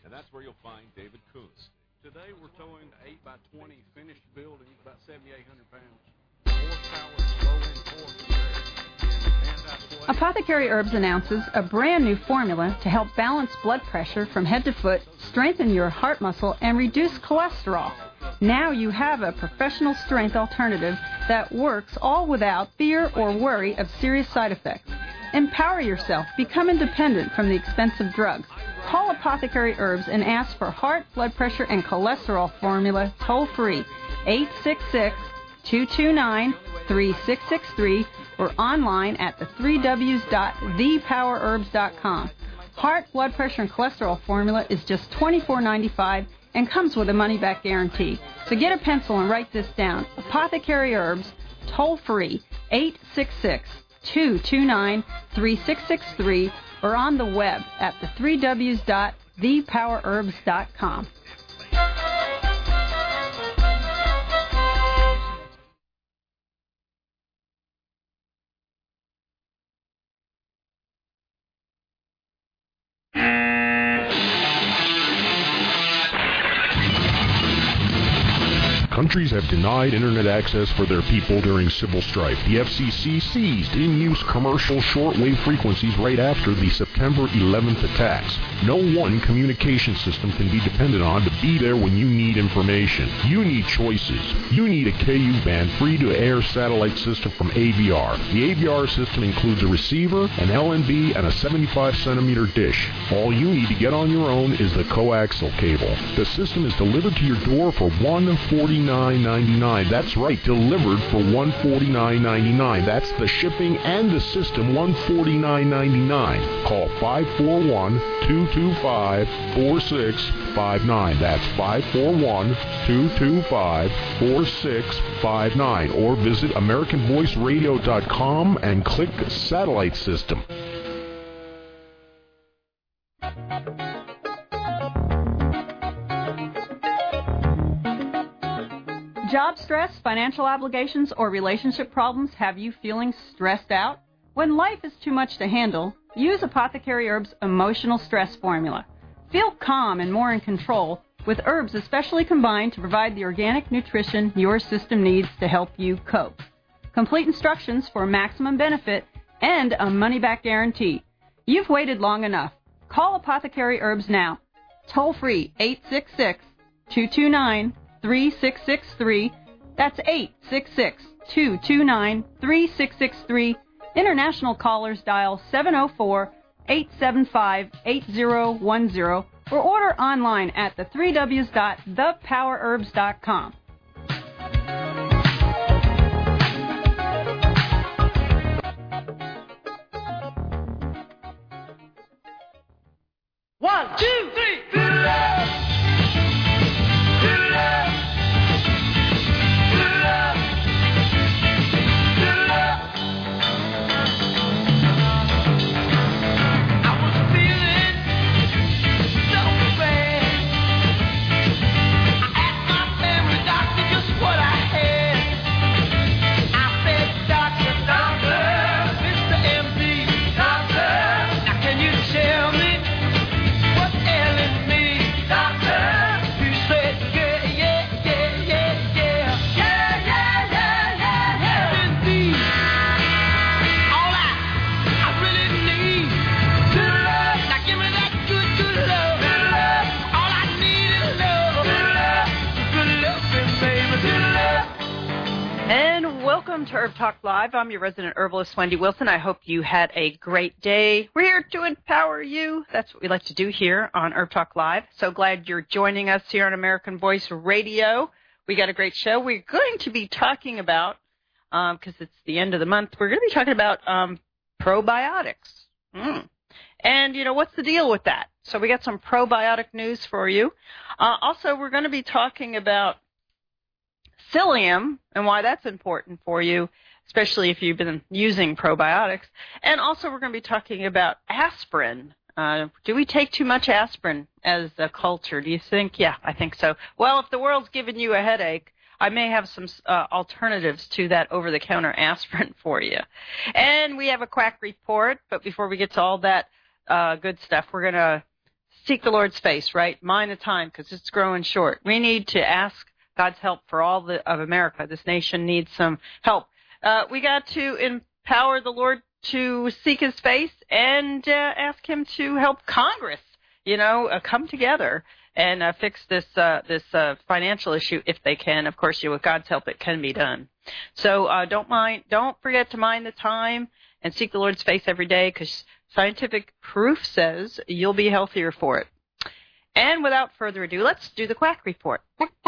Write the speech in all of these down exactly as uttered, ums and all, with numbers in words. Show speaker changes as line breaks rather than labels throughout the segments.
and that's where you'll find David Kuntz.
Today we're towing an eight by twenty finished building, about seventy-eight hundred pounds. Horsepower, low-end torque.
Apothecary Herbs announces a brand new formula to help balance blood pressure from head to foot, strengthen your heart muscle, and reduce cholesterol. Now you have a professional strength alternative that works all without fear or worry of serious side effects. Empower yourself. Become independent from the expensive drugs. Call Apothecary Herbs and ask for heart, blood pressure, and cholesterol formula toll-free, eight six six, two two nine, three six six three, or online at the three W's dot the power herbs dot com. Heart, blood pressure, and cholesterol formula is just twenty-four ninety-five and comes with a money-back guarantee. So get a pencil and write this down. Apothecary Herbs, toll-free, eight six six, two two nine, three six six three, or on the web at the three W's dot the power herbs dot com.
Countries have denied internet access for their people during civil strife. The F C C seized in-use commercial shortwave frequencies right after the September eleventh attacks. No one communication system can be depended on to be there when you need information. You need choices. You need a K U-band free-to-air satellite system from A V R. The A V R system includes a receiver, an L N B, and a seventy-five centimeter dish. All you need to get on your own is the coaxial cable. The system is delivered to your door for one hundred forty-nine ninety-nine. That's right, delivered for one hundred forty-nine ninety-nine. That's the shipping and the system, one hundred forty-nine ninety-nine. Call five four one, two two five, four six five nine. That's five four one, two two five, four six five nine. Or visit American Voice Radio dot com and click Satellite System.
Job stress, financial obligations, or relationship problems have you feeling stressed out? When life is too much to handle, use Apothecary Herbs' emotional stress formula. Feel calm and more in control with herbs especially combined to provide the organic nutrition your system needs to help you cope. Complete instructions for maximum benefit and a money-back guarantee. You've waited long enough. Call Apothecary Herbs now. Toll free, eight six six, two two nine, three six six three. That's eight six six, two two nine, three six six three. International callers dial seven oh four, eight seven five, eight oh one oh or order online at the three W's dot the power herbs dot com.
One, two, three, four.
Welcome to Herb Talk Live. I'm your resident herbalist, Wendy Wilson. I hope you had a great day. We're here to empower you. That's what we like to do here on Herb Talk Live. So glad you're joining us here on American Voice Radio. We got a great show. We're going to be talking about, um, because it's the end of the month, we're going to be talking about um, probiotics. Mm. And, you know, what's the deal with that? So we got some probiotic news for you. Uh, also, we're going to be talking about psyllium and why that's important for you, especially if you've been using probiotics. And also we're going to be talking about aspirin. Uh, do we take too much aspirin as a culture? Do you think? Yeah, I think so. Well, if the world's giving you a headache, I may have some uh, alternatives to that over-the-counter aspirin for you. And we have a quack report, but before we get to all that uh, good stuff, we're going to seek the Lord's face, right? Mind the time, because it's growing short. We need to ask God's help for all the, of America. This nation needs some help. Uh, we got to empower the Lord to seek his face and uh, ask him to help Congress, you know, uh, come together and uh, fix this uh, this uh, financial issue if they can. Of course, you know, with God's help, it can be done. So uh, don't mind, don't forget to mind the time and seek the Lord's face every day, because scientific proof says you'll be healthier for it. And without further ado, let's do the Quack Report.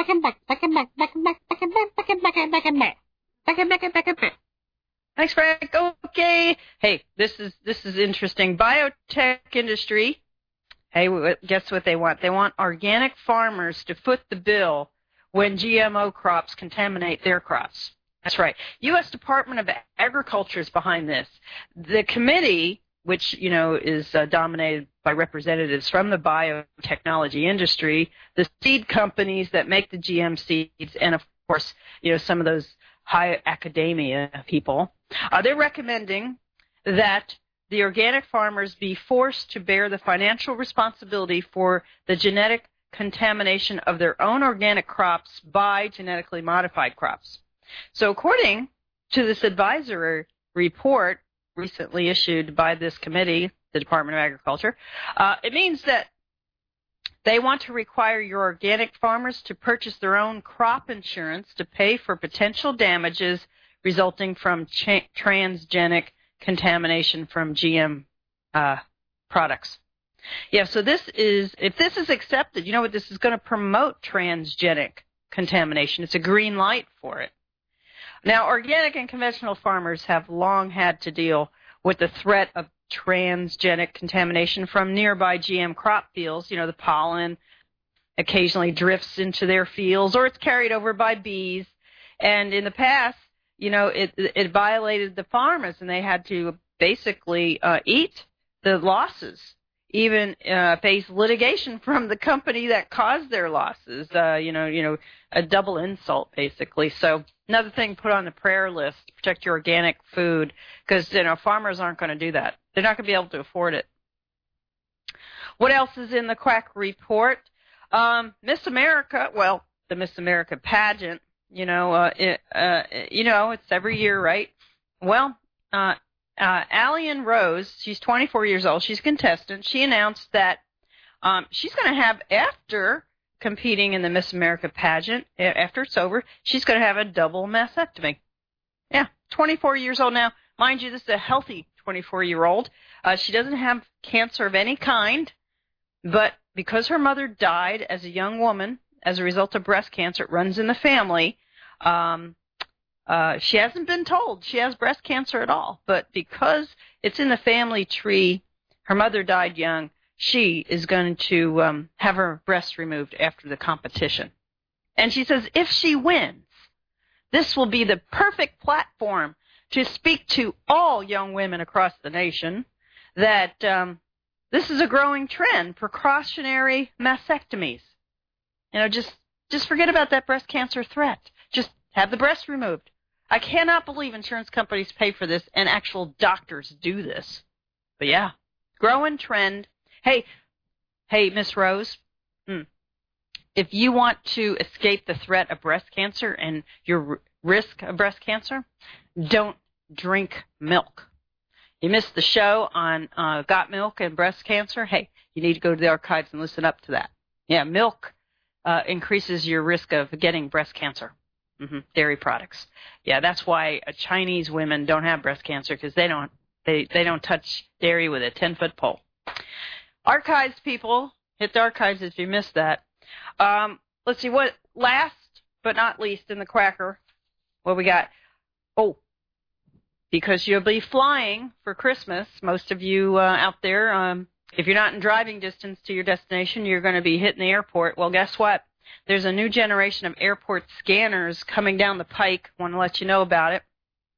Thanks, Frank. Okay. Hey, this is this is interesting. Biotech industry. Hey, guess what they want? They want organic farmers to foot the bill when G M O crops contaminate their crops. That's right. U S Department of Agriculture is behind this. The committee, which, you know, is uh, dominated by representatives from the biotechnology industry, the seed companies that make the G M seeds, and, of course, you know, some of those high academia people, uh, they're recommending that the organic farmers be forced to bear the financial responsibility for the genetic contamination of their own organic crops by genetically modified crops. So according to this advisory report recently issued by this committee, the Department of Agriculture, uh, it means that they want to require your organic farmers to purchase their own crop insurance to pay for potential damages resulting from cha- transgenic contamination from G M uh, products. Yeah, so this is, if this is accepted, you know what, this is going to promote transgenic contamination. It's a green light for it. Now, organic and conventional farmers have long had to deal with the threat of transgenic contamination from nearby G M crop fields. You know, the pollen occasionally drifts into their fields, or it's carried over by bees. And in the past, you know, it it violated the farmers, and they had to basically uh, eat the losses, even uh, face litigation from the company that caused their losses. Uh, you know, you know, a double insult basically. So another thing put on the prayer list: protect your organic food, because you know farmers aren't going to do that. They're not going to be able to afford it. What else is in the Quack Report? Um, Miss America. Well, the Miss America pageant. You know, uh, it, uh, you know, it's every year, right? Well, uh, uh, Allian Rose, she's twenty-four years old. She's a contestant. She announced that um, she's going to have, after competing in the Miss America pageant, after it's over, she's going to have a double mastectomy. Yeah, twenty-four years old now. Mind you, this is a healthy twenty-four-year-old. Uh, she doesn't have cancer of any kind, but because her mother died as a young woman as a result of breast cancer, it runs in the family. Um, uh, she hasn't been told she has breast cancer at all, but because it's in the family tree, her mother died young, she is going to um, have her breast removed after the competition. And she says if she wins, this will be the perfect platform to speak to all young women across the nation that um, this is a growing trend, precautionary mastectomies. You know, just just forget about that breast cancer threat. Just have the breast removed. I cannot believe insurance companies pay for this and actual doctors do this. But yeah, growing trend. Hey, hey, Miss Rose, hmm, if you want to escape the threat of breast cancer and your r- risk of breast cancer, don't drink milk. You missed the show on uh, Got Milk and breast cancer? Hey, you need to go to the archives and listen up to that. Yeah, milk uh, increases your risk of getting breast cancer. Mm-hmm. Dairy products. Yeah, that's why uh, Chinese women don't have breast cancer, because they don't they, they don't touch dairy with a ten-foot pole. Archives, people. Hit the archives if you missed that. Um, let's see, what last but not least in the Quacker, what we got? Oh, because you'll be flying for Christmas, most of you uh, out there, um, if you're not in driving distance to your destination, you're going to be hitting the airport. Well, guess what? There's a new generation of airport scanners coming down the pike. I want to let you know about it.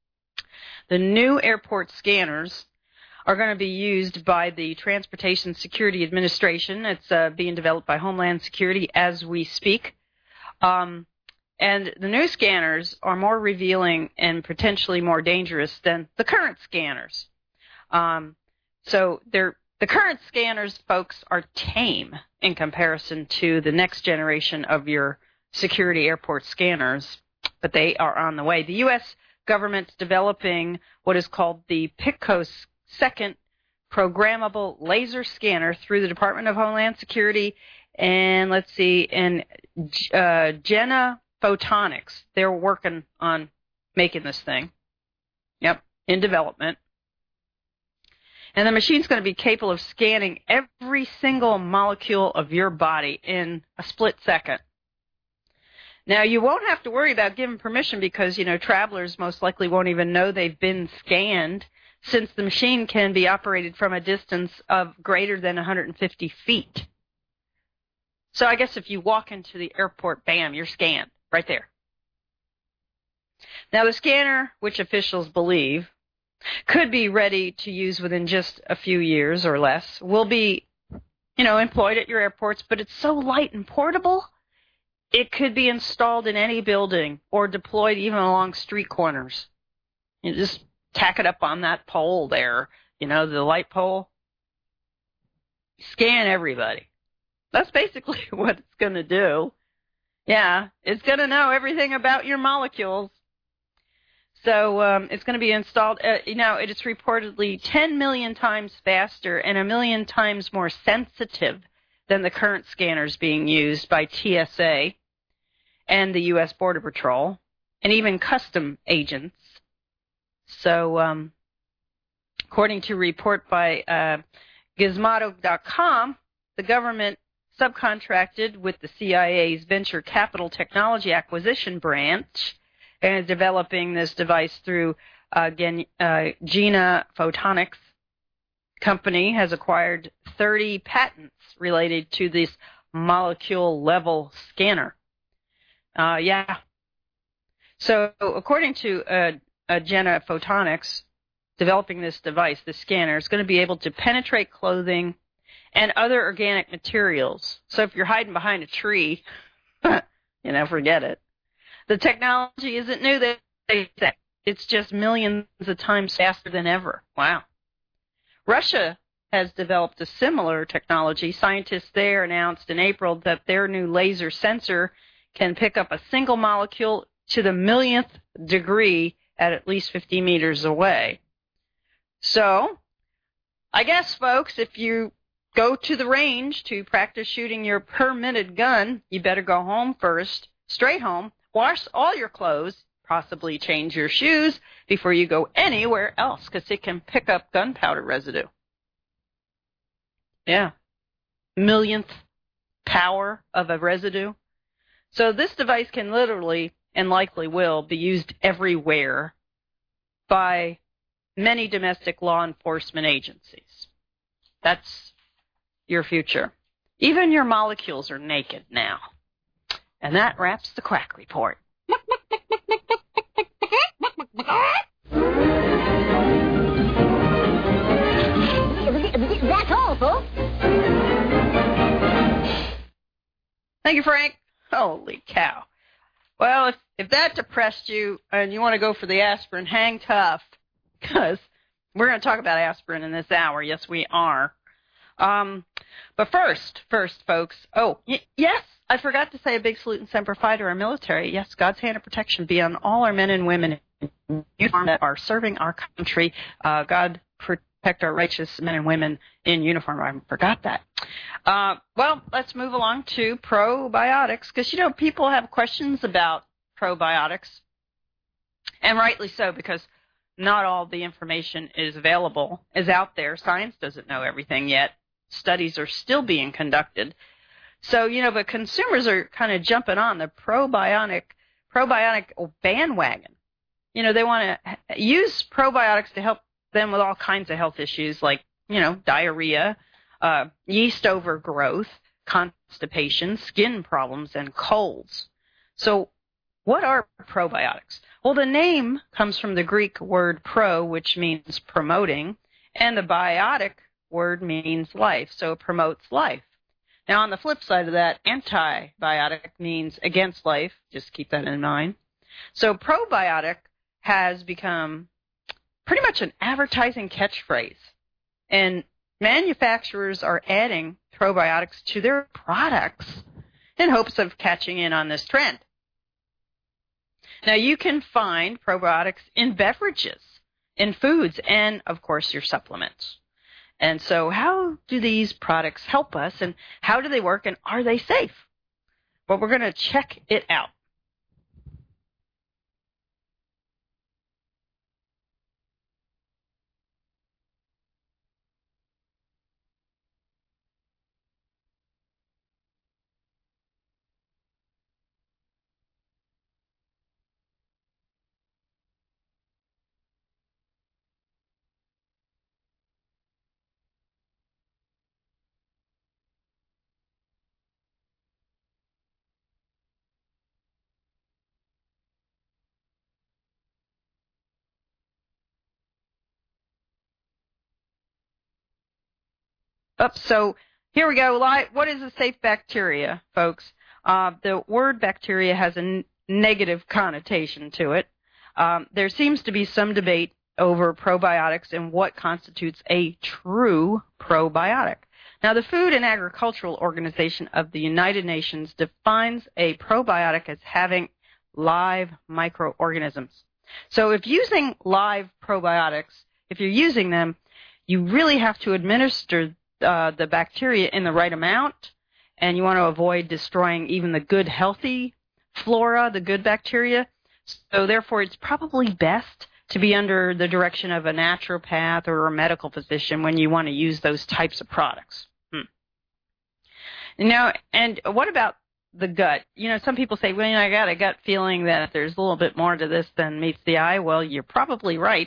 The new airport scanners are going to be used by the Transportation Security Administration. It's uh, being developed by Homeland Security as we speak. Um, and the new scanners are more revealing and potentially more dangerous than the current scanners. Um, so they're The current scanners, folks, are tame in comparison to the next generation of your security airport scanners, but they are on the way. The U S government's developing what is called the PICO Second Programmable Laser Scanner through the Department of Homeland Security and, let's see, and uh, Jenna Photonics. They're working on making this thing. Yep, in development. And the machine's going to be capable of scanning every single molecule of your body in a split second. Now, you won't have to worry about giving permission because, you know, travelers most likely won't even know they've been scanned since the machine can be operated from a distance of greater than one hundred fifty feet. So I guess if you walk into the airport, bam, you're scanned right there. Now, the scanner, which officials believe could be ready to use within just a few years or less, will be, you know, employed at your airports, but it's so light and portable, it could be installed in any building or deployed even along street corners. You just tack it up on that pole there, you know, the light pole. Scan everybody. That's basically what it's going to do. Yeah, it's going to know everything about your molecules. So um, it's going to be installed, uh, you know, it is reportedly ten million times faster and a million times more sensitive than the current scanners being used by T S A and the U S Border Patrol and even custom agents. So um, according to a report by uh, Gizmodo dot com, the government subcontracted with the C I A's Venture Capital Technology Acquisition Branch and is developing this device through uh, Gen, uh, Jenna Photonics. Company has acquired thirty patents related to this molecule-level scanner. Uh, yeah. So according to uh, uh, Jenna Photonics, developing this device, this scanner, is going to be able to penetrate clothing and other organic materials. So if you're hiding behind a tree, you know, forget it. The technology isn't new. They say it's just millions of times faster than ever. Wow. Russia has developed a similar technology. Scientists there announced in April that their new laser sensor can pick up a single molecule to the millionth degree at at least fifty meters away. So, I guess, folks, if you go to the range to practice shooting your permitted gun, you better go home first, straight home, wash all your clothes, possibly change your shoes before you go anywhere else, because it can pick up gunpowder residue. Yeah. Millionth power of a residue. So this device can literally, and likely will, be used everywhere by many domestic law enforcement agencies. That's your future. Even your molecules are naked now. And that wraps the Quack Report.
That's all, folks.
Thank you, Frank. Holy cow. Well, if, if that depressed you and you want to go for the aspirin, hang tough, because we're going to talk about aspirin in this hour. Yes, we are. Um, but first, first, folks, oh, y- yes, I forgot to say a big salute and semper fi to our military. Yes, God's hand of protection be on all our men and women in uniform that are serving our country. Uh, God protect our righteous men and women in uniform. I forgot that. Uh, well, let's move along to probiotics, because, you know, people have questions about probiotics, and rightly so, because not all the information is available, is out there. Science doesn't know everything yet. Studies are still being conducted. So, you know, but consumers are kind of jumping on the probiotic probiotic bandwagon. You know, they want to use probiotics to help them with all kinds of health issues like, you know, diarrhea, uh, yeast overgrowth, constipation, skin problems, and colds. So what are probiotics? Well, the name comes from the Greek word pro, which means promoting, and the biotic word means life, so it promotes life. Now, on the flip side of that, antibiotic means against life. Just keep that in mind. So probiotic has become pretty much an advertising catchphrase. And manufacturers are adding probiotics to their products in hopes of catching in on this trend. Now, you can find probiotics in beverages, in foods, and, of course, your supplements. And so how do these products help us, and how do they work, and are they safe? Well, we're going to check it out. Up, so here we go. What is a safe bacteria, folks? Uh, the word bacteria has a n- negative connotation to it. Um, there seems to be some debate over probiotics and what constitutes a true probiotic. Now, the Food and Agricultural Organization of the United Nations defines a probiotic as having live microorganisms. So if using live probiotics, if you're using them, you really have to administer Uh, the bacteria in the right amount, and you want to avoid destroying even the good, healthy flora, the good bacteria. So therefore, it's probably best to be under the direction of a naturopath or a medical physician when you want to use those types of products. Hmm. Now, and what about the gut? You know, some people say, well, you know, I got a gut feeling that there's a little bit more to this than meets the eye. Well, you're probably right.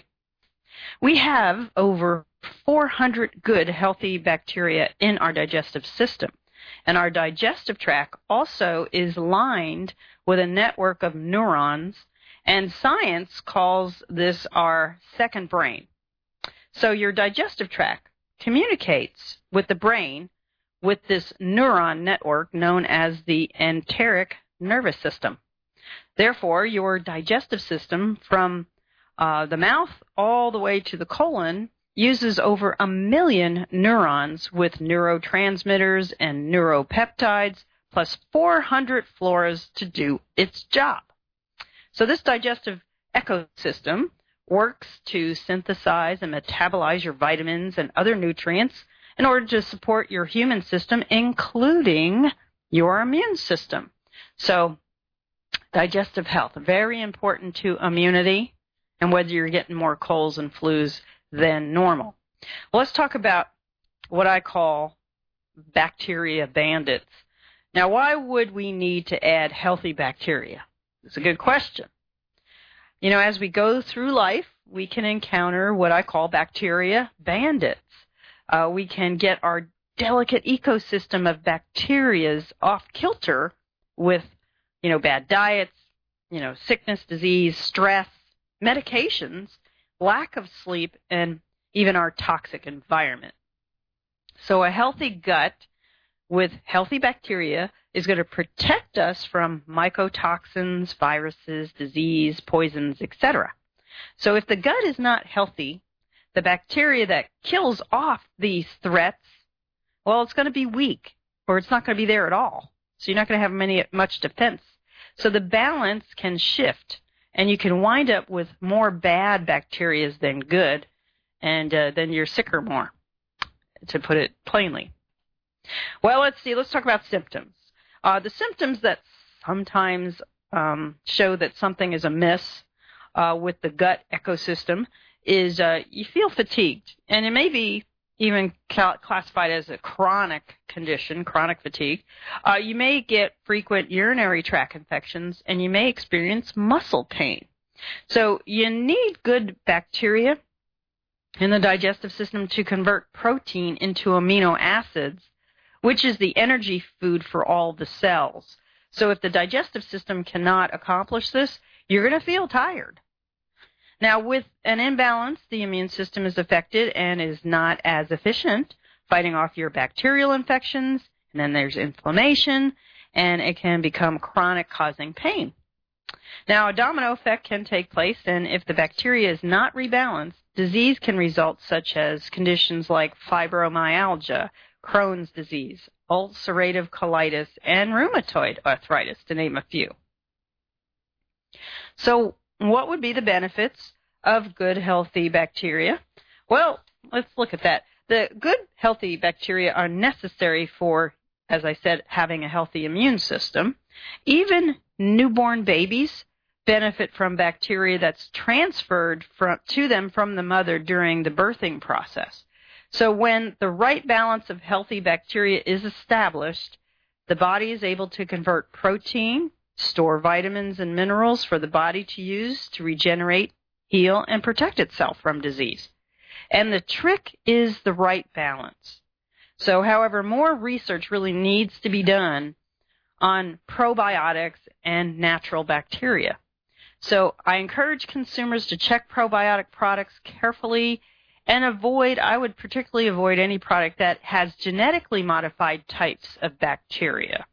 We have over four hundred good, healthy bacteria in our digestive system. And our digestive tract also is lined with a network of neurons, and science calls this our second brain. So your digestive tract communicates with the brain with this neuron network known as the enteric nervous system. Therefore, your digestive system from uh, the mouth all the way to the colon uses over a million neurons with neurotransmitters and neuropeptides plus four hundred floras to do its job. So this digestive ecosystem works to synthesize and metabolize your vitamins and other nutrients in order to support your human system, including your immune system. So digestive health, very important to immunity and whether you're getting more colds and flus than normal. Well, let's talk about what I call bacteria bandits. Now, why would we need to add healthy bacteria? It's a good question. You know, as we go through life, we can encounter what I call bacteria bandits. Uh, we can get our delicate ecosystem of bacteria off kilter with, you know, bad diets, you know, sickness, disease, stress, medications, lack of sleep, and even our toxic environment. So a healthy gut with healthy bacteria is going to protect us from mycotoxins, viruses, disease, poisons, et cetera. So if the gut is not healthy, the bacteria that kills off these threats, well, it's going to be weak, or it's not going to be there at all. So you're not going to have many much defense. So the balance can shift, and you can wind up with more bad bacteria than good, and uh, then you're sicker more, to put it plainly. Well, let's see. Let's talk about symptoms. Uh, the symptoms that sometimes um, show that something is amiss uh, with the gut ecosystem is uh, you feel fatigued, and it may be even cal- classified as a chronic condition, chronic fatigue. Uh, you may get frequent urinary tract infections, and you may experience muscle pain. So you need good bacteria in the digestive system to convert protein into amino acids, which is the energy food for all the cells. So if the digestive system cannot accomplish this, you're going to feel tired. Now, with an imbalance, the immune system is affected and is not as efficient fighting off your bacterial infections, and then there's inflammation, and it can become chronic, causing pain. Now, a domino effect can take place, and if the bacteria is not rebalanced, disease can result such as conditions like fibromyalgia, Crohn's disease, ulcerative colitis, and rheumatoid arthritis, to name a few. So what would be the benefits of good, healthy bacteria? Well, let's look at that. The good, healthy bacteria are necessary for, as I said, having a healthy immune system. Even newborn babies benefit from bacteria that's transferred from, to them from the mother during the birthing process. So when the right balance of healthy bacteria is established, the body is able to convert protein, store vitamins and minerals for the body to use to regenerate, heal, and protect itself from disease. And the trick is the right balance. So, however, more research really needs to be done on probiotics and natural bacteria. So I encourage consumers to check probiotic products carefully and avoid, I would particularly avoid any product that has genetically modified types of bacteria.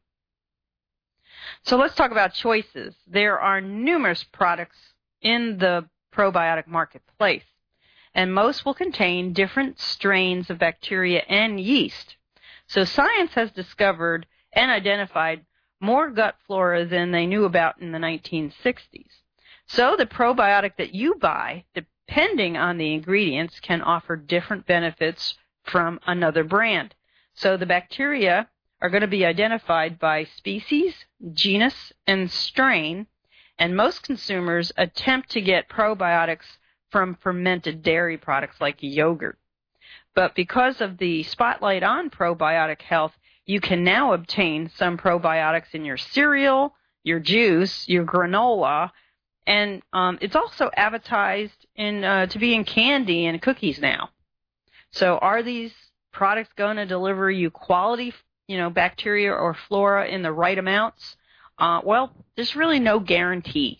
So let's talk about choices. There are numerous products in the probiotic marketplace, and most will contain different strains of bacteria and yeast. So science has discovered and identified more gut flora than they knew about in the nineteen sixties. So the probiotic that you buy, depending on the ingredients, can offer different benefits from another brand. So the bacteria are going to be identified by species, genus, and strain, and most consumers attempt to get probiotics from fermented dairy products like yogurt. But because of the spotlight on probiotic health, you can now obtain some probiotics in your cereal, your juice, your granola, and um, it's also advertised in uh, to be in candy and cookies now. So are these products going to deliver you quality, you know, bacteria or flora in the right amounts? Uh, well, there's really no guarantee.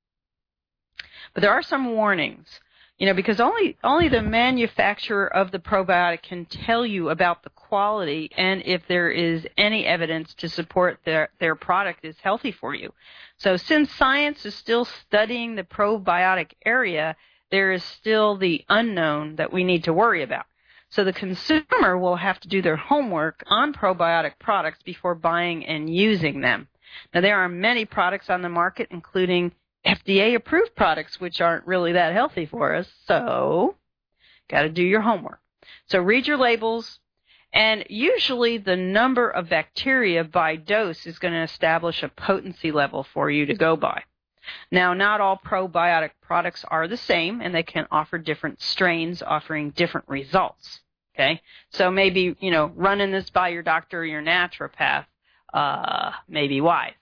But there are some warnings, you know, because only only the manufacturer of the probiotic can tell you about the quality and if there is any evidence to support their, their product is healthy for you. So since science is still studying the probiotic area, there is still the unknown that we need to worry about. So the consumer will have to do their homework on probiotic products before buying and using them. Now, there are many products on the market, including F D A-approved products, which aren't really that healthy for us, so got to do your homework. So read your labels, and usually the number of bacteria by dose is going to establish a potency level for you to go by. Now, not all probiotic products are the same, and they can offer different strains offering different results, okay? So maybe, you know, running this by your doctor or your naturopath uh, may be wise.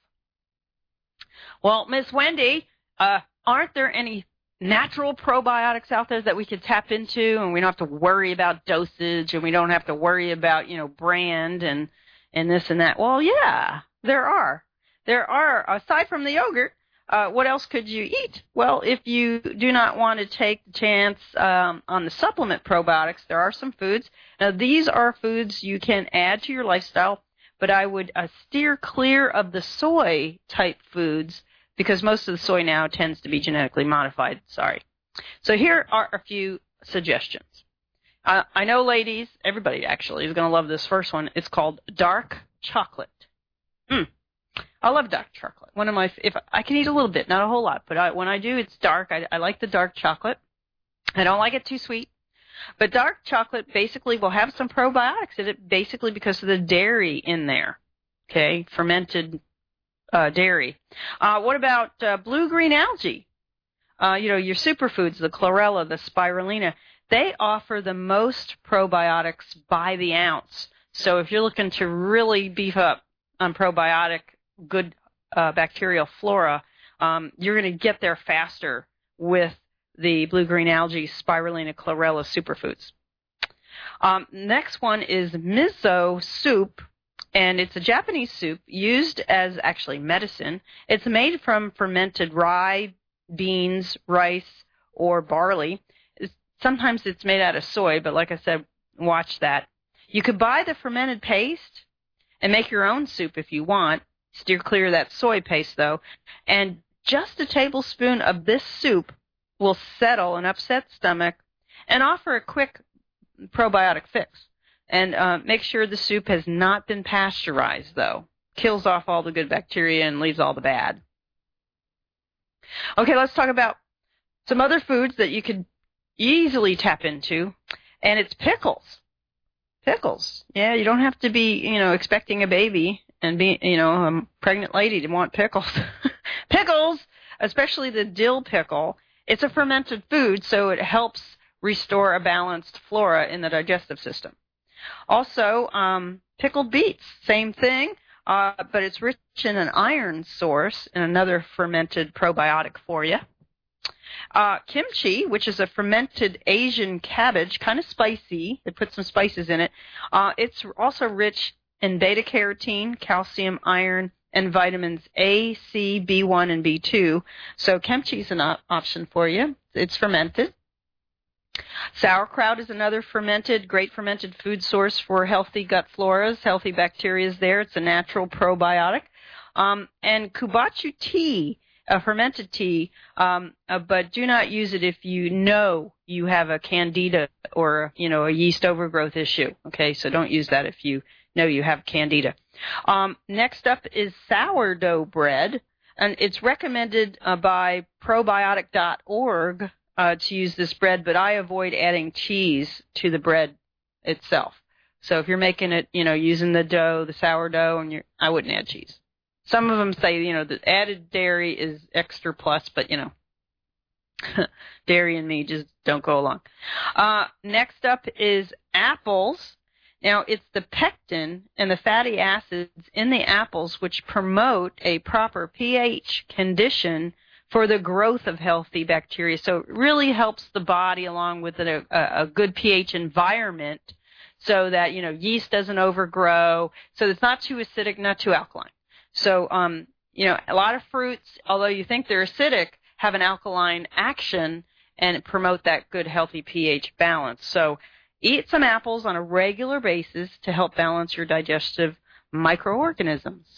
Well, Miss Wendy, uh, aren't there any natural probiotics out there that we could tap into, and we don't have to worry about dosage, and we don't have to worry about, you know, brand and, and this and that? Well, yeah, there are. There are. Aside from the yogurt, uh, what else could you eat? Well, if you do not want to take the chance um, on the supplement probiotics, there are some foods. Now, these are foods you can add to your lifestyle, but I would uh, steer clear of the soy-type foods, because most of the soy now tends to be genetically modified. Sorry. So here are a few suggestions. Uh, I know, ladies, everybody actually is going to love this first one. It's called dark chocolate. Mm. I love dark chocolate. One of my, if I can eat a little bit, not a whole lot, but I, when I do, it's dark. I, I like the dark chocolate. I don't like it too sweet. But dark chocolate basically will have some probiotics in it, basically because of the dairy in there. Okay, fermented Uh, dairy. Uh, what about uh, blue-green algae? Uh, you know, your superfoods, the chlorella, the spirulina, they offer the most probiotics by the ounce. So if you're looking to really beef up on probiotic, good uh, bacterial flora, um, you're going to get there faster with the blue-green algae, spirulina, chlorella superfoods. Um, next one is miso soup. And it's a Japanese soup used as actually medicine. It's made from fermented rye, beans, rice, or barley. Sometimes it's made out of soy, but like I said, watch that. You could buy the fermented paste and make your own soup if you want. Steer clear of that soy paste, though. And just a tablespoon of this soup will settle an upset stomach
and offer a quick probiotic fix. And uh, make sure the soup has not been pasteurized, though. Kills off all the good bacteria and leaves all the bad. Okay, let's talk about some other foods that you could easily tap into, and it's pickles. Pickles. Yeah, you don't have to be, you know, expecting a baby and be, you know, a pregnant lady to want pickles. Pickles, especially the dill pickle, it's a fermented food, so it helps restore a balanced flora in the digestive system. Also, um, pickled beets, same thing, uh, but it's rich in an iron source and another fermented probiotic for you. Uh, kimchi, which is a fermented Asian cabbage, kind of spicy. They put some spices in it. Uh, it's also rich in beta-carotene, calcium, iron, and vitamins A, C, B one, and B two. So kimchi is an op- option for you. It's fermented. Sauerkraut is another fermented, great fermented food source for healthy gut floras, healthy bacteria there. It's a natural probiotic. Um, and kubachu tea, a fermented tea, um, uh, but do not use it if you know you have a candida or, you know, a yeast overgrowth issue. Okay, so don't use that if you know you have candida. Um, next up is sourdough bread, and it's recommended uh, by probiotic dot org uh, to use this bread, but I avoid adding cheese to the bread itself. So if you're making it, you know, using the dough, the sourdough, and you're, I wouldn't add cheese. Some of them say, you know, the added dairy is extra plus, but, you know, dairy and me just don't go along. Uh, next up is apples. Now, it's the pectin and the fatty acids in the apples which promote a proper pH condition for the growth of healthy bacteria. So it really helps the body along with a, a, a good pH environment so that, you know, yeast doesn't overgrow, so it's not too acidic, not too alkaline. So, um, you know, a lot of fruits, although you think they're acidic, have an alkaline action and promote that good, healthy pH balance. So eat some apples on a regular basis to help balance your digestive microorganisms.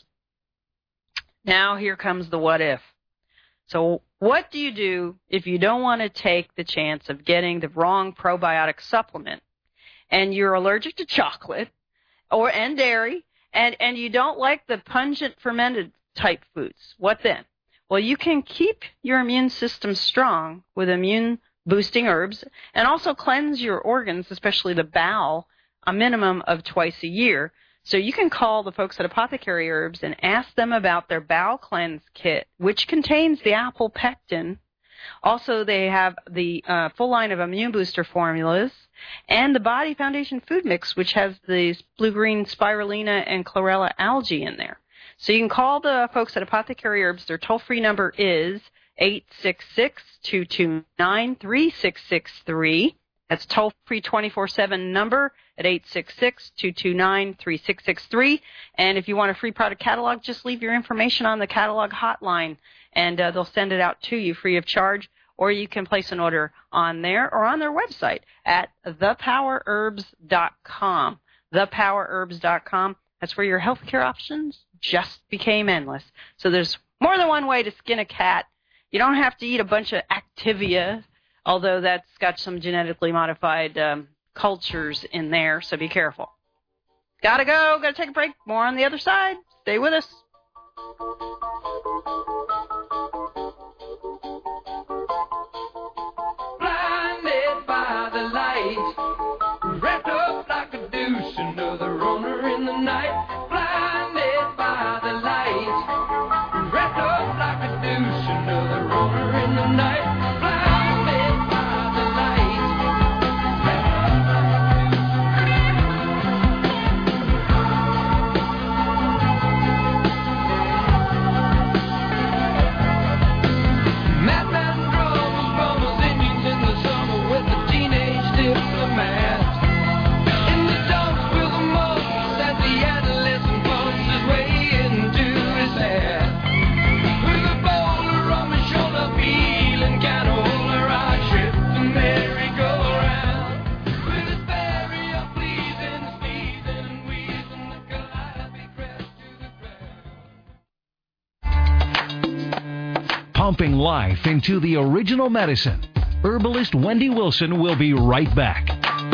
Now here comes the what if. So what do you do if you don't want to take the chance of getting the wrong probiotic supplement and you're allergic to chocolate or and dairy, And and you don't like the pungent fermented type foods? What then? Well, you can keep your immune system strong with immune boosting herbs and also cleanse your organs, especially the bowel, a minimum of twice a year. So you can call the folks at Apothecary Herbs and ask them about their bowel cleanse kit, which contains the apple pectin. Also, they have the uh, full line of immune booster formulas and the Body Foundation Food Mix, which has the blue-green spirulina and chlorella algae in there. So you can call the folks at Apothecary Herbs. Their toll-free number is eight six six, two two nine, three six six three. That's toll-free twenty-four seven number at eight six six, two two nine, three six six three. And if you want a free product catalog, just leave your information on the catalog hotline, and uh, they'll send it out to you free of charge. Or you can place an order on there or on their website at the power herbs dot com. the power herbs dot com. That's where your healthcare options just became endless. So there's more than one way to skin a cat. You don't have to eat a bunch of Activia, although that's got some genetically modified um, cultures in there, so be careful. Gotta go, gotta take a break. More on the other side. Stay with us.
Blinded by the light, wrapped up like a douche, another runner in the night. Blinded by the light, wrapped up like a douche, another runner in the night. Blinded by the light, madman drums, drummers, Indians in the summer with the teenage diplomats. In the dumps with the monks as the adolescent bumps his way into his hat. With a bowl of rum and shoulder feeling kind of older, I trip the merry-go-round. With his barrier pleasing, sneezing and wheezing, the calliope crashed to the ground.
Pumping life into the original medicine. Herbalist Wendy Wilson will be right back.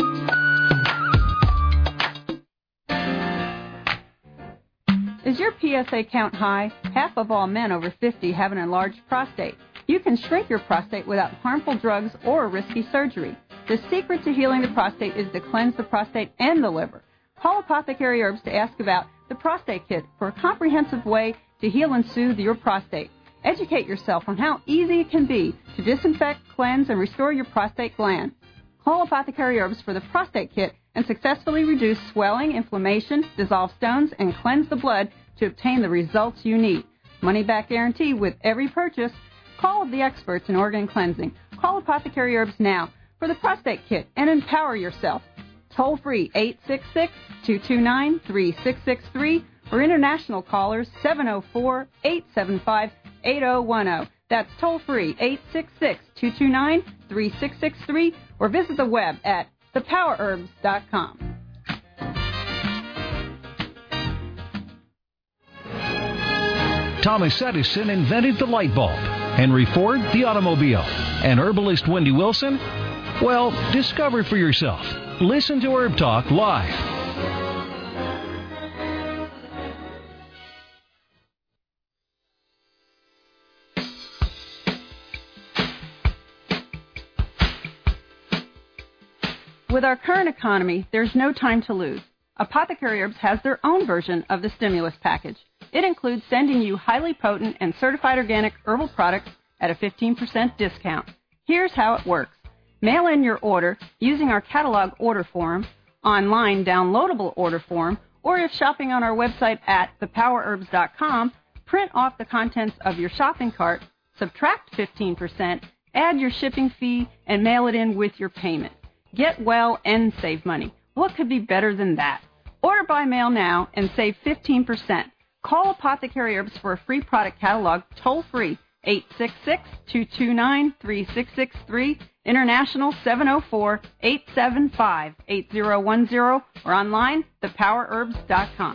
Is your P S A count high? Half of all men over fifty have an enlarged prostate. You can shrink your prostate without harmful drugs or risky surgery. The secret to healing the prostate is to cleanse the prostate and the liver. Call Apothecary Herbs to ask about the Prostate Kit for a comprehensive way to heal and soothe your prostate. Educate yourself on how easy it can be to disinfect, cleanse, and restore your prostate gland. Call Apothecary Herbs for the Prostate Kit and successfully reduce swelling, inflammation, dissolve stones, and cleanse the blood to obtain the results you need. Money-back guarantee with every purchase. Call the experts in organ cleansing. Call Apothecary Herbs now for the Prostate Kit and empower yourself. Toll free eight six six, two two nine, three six six three or international callers seven oh four, eight seven five, eight oh one oh. That's toll free eight six six, two two nine, three six six three or visit the web at the power herbs dot com.
Thomas Edison invented the light bulb, Henry Ford the automobile, and herbalist Wendy Wilson? Well, discover for yourself. Listen to Herb Talk live.
With our current economy, there's no time to lose. Apothecary Herbs has their own version of the stimulus package. It includes sending you highly potent and certified organic herbal products at a fifteen percent discount. Here's how it works. Mail in your order using our catalog order form, online downloadable order form, or if shopping on our website at the power herbs dot com, print off the contents of your shopping cart, subtract fifteen percent, add your shipping fee, and mail it in with your payment. Get well and save money. What could be better than that? Order by mail now and save fifteen percent. Call Apothecary Herbs for a free product catalog toll free eight six six, two two nine, three six six three, international seven oh four, eight seven five, eight oh one oh, or online the power herbs dot com.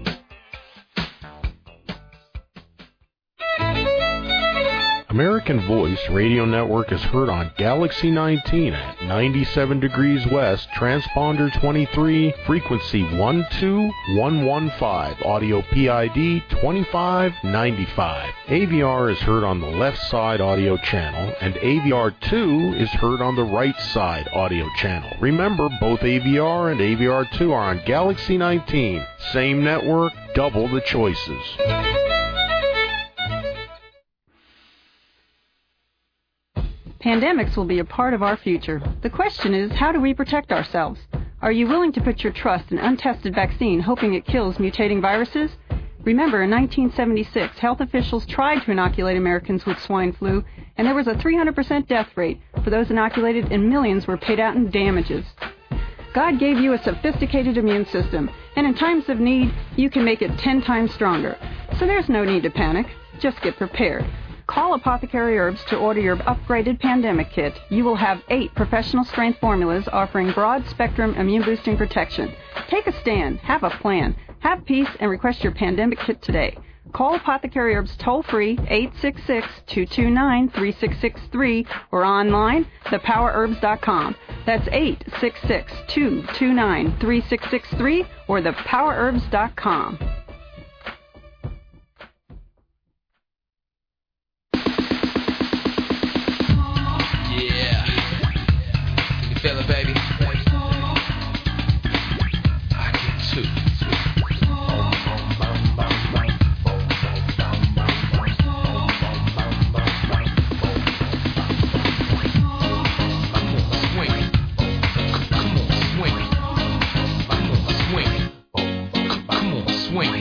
American Voice Radio Network is heard on Galaxy nineteen at ninety-seven degrees west, transponder twenty-three, frequency one two one one five, audio P I D twenty-five ninety-five. A V R is heard on the left side audio channel, and A V R two is heard on the right side audio channel. Remember, both A V R and A V R two are on Galaxy nineteen. Same network, double the choices.
Pandemics will be a part of our future. The question is, how do we protect ourselves? Are you willing to put your trust in untested vaccine hoping it kills mutating viruses? Remember, in nineteen seventy-six, health officials tried to inoculate Americans with swine flu, and there was a three hundred percent death rate for those inoculated, and millions were paid out in damages. God gave you a sophisticated immune system, and in times of need, you can make it ten times stronger. So there's no need to panic. Just get prepared. Call Apothecary Herbs to order your upgraded pandemic kit. You will have eight professional strength formulas offering broad spectrum immune boosting protection. Take a stand, have a plan, have peace, and request your pandemic kit today. Call Apothecary Herbs toll free eight six six, two two nine, three six six three or online the power herbs dot com. That's eight six six, two two nine, three six six three or the power herbs dot com.
Feel it, baby. I get two. Come on, swing. Come on, swing. Come on, swing.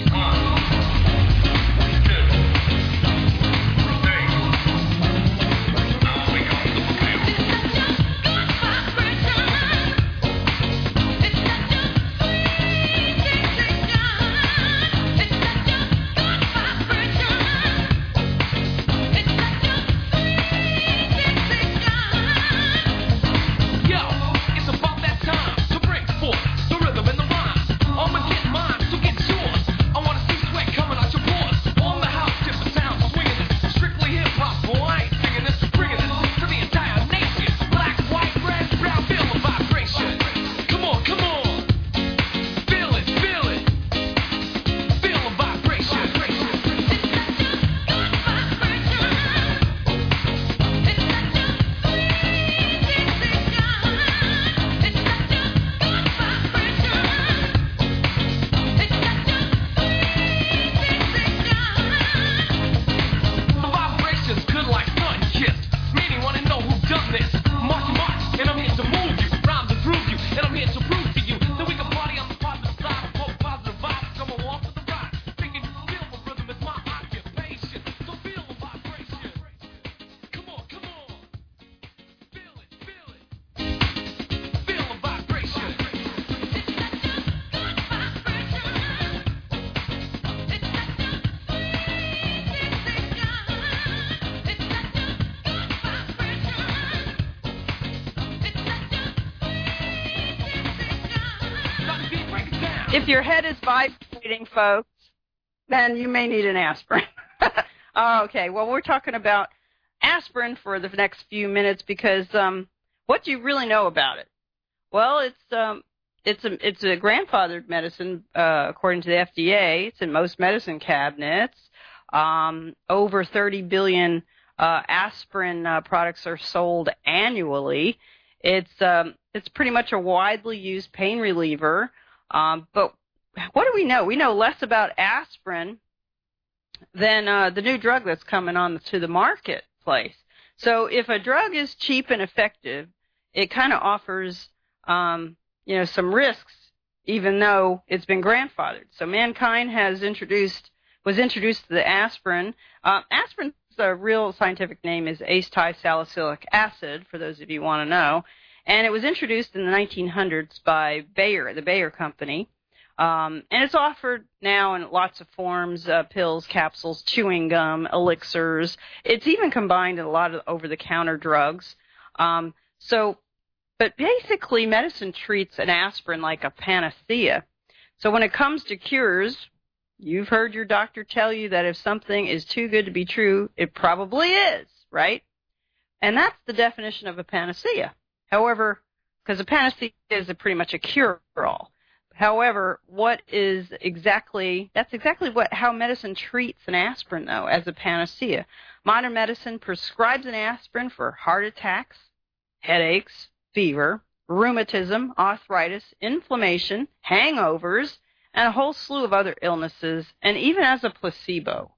if your head is vibrating, folks, then you may need an aspirin. Okay, well, we're talking about aspirin for the next few minutes because um, what do you really know about it? Well, it's um, it's a it's a grandfathered medicine uh, according to the F D A. It's in most medicine cabinets. Um, over thirty billion uh, aspirin uh, products are sold annually. It's um, it's pretty much a widely used pain reliever. Um, but what do we know? We know less about aspirin than uh, the new drug that's coming on to the marketplace. So if a drug is cheap and effective, it kind of offers, um, you know, some risks, even though it's been grandfathered. So mankind has introduced, was introduced to the aspirin. Uh, aspirin's uh, real scientific name is acetylsalicylic acid, for those of you who want to know. And it was introduced in the nineteen hundreds by Bayer, the Bayer Company. Um, and it's offered now in lots of forms, uh, pills, capsules, chewing gum, elixirs. It's even combined in a lot of over-the-counter drugs. Um, so, but basically medicine treats an aspirin like a panacea. So when it comes to cures, you've heard your doctor tell you that if something is too good to be true, it probably is, right? And that's the definition of a panacea. However, because a panacea is a pretty much a cure-all. However, what is exactly, that's exactly what how medicine treats an aspirin, though, as a panacea. Modern medicine prescribes an aspirin for heart attacks, headaches, fever, rheumatism, arthritis, inflammation, hangovers, and a whole slew of other illnesses, and even as a placebo.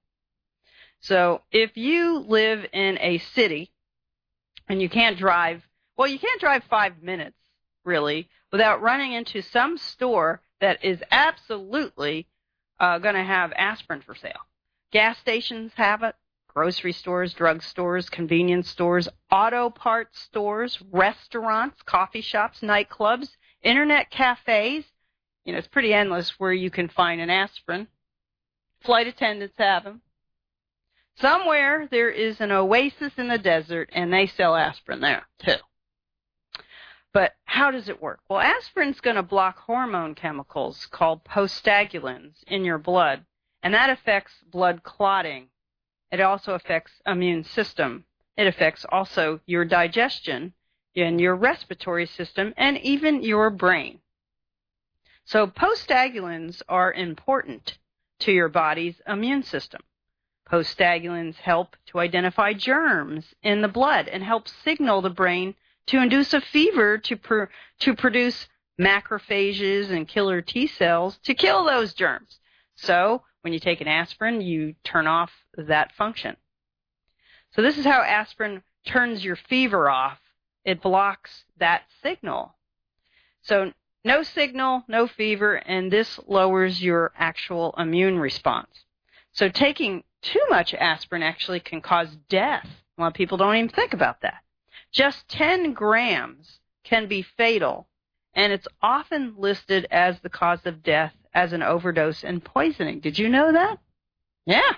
So if you live in a city and you can't drive, well, you can't drive five minutes, really, without running into some store that is absolutely uh, going to have aspirin for sale. Gas stations have it, grocery stores, drug stores, convenience stores, auto parts stores, restaurants, coffee shops, nightclubs, internet cafes. You know, it's pretty endless where you can find an aspirin. Flight attendants have them. Somewhere there is an oasis in the desert, and they sell aspirin there, too. But how does it work? Well, aspirin's going to block hormone chemicals called prostaglandins in your blood, and that affects blood clotting. It also affects immune system. It affects also your digestion and your respiratory system and even your brain. So prostaglandins are important to your body's immune system. Prostaglandins help to identify germs in the blood and help signal the brain to induce a fever to pr- to produce macrophages and killer T cells to kill those germs. So when you take an aspirin, you turn off that function. So this is how aspirin turns your fever off. It blocks that signal. So no signal, no fever, and this lowers your actual immune response. So taking too much aspirin actually can cause death. A lot of people don't even think about that. Just ten grams can be fatal, and it's often listed as the cause of death as an overdose and poisoning. Did you know that? Yeah.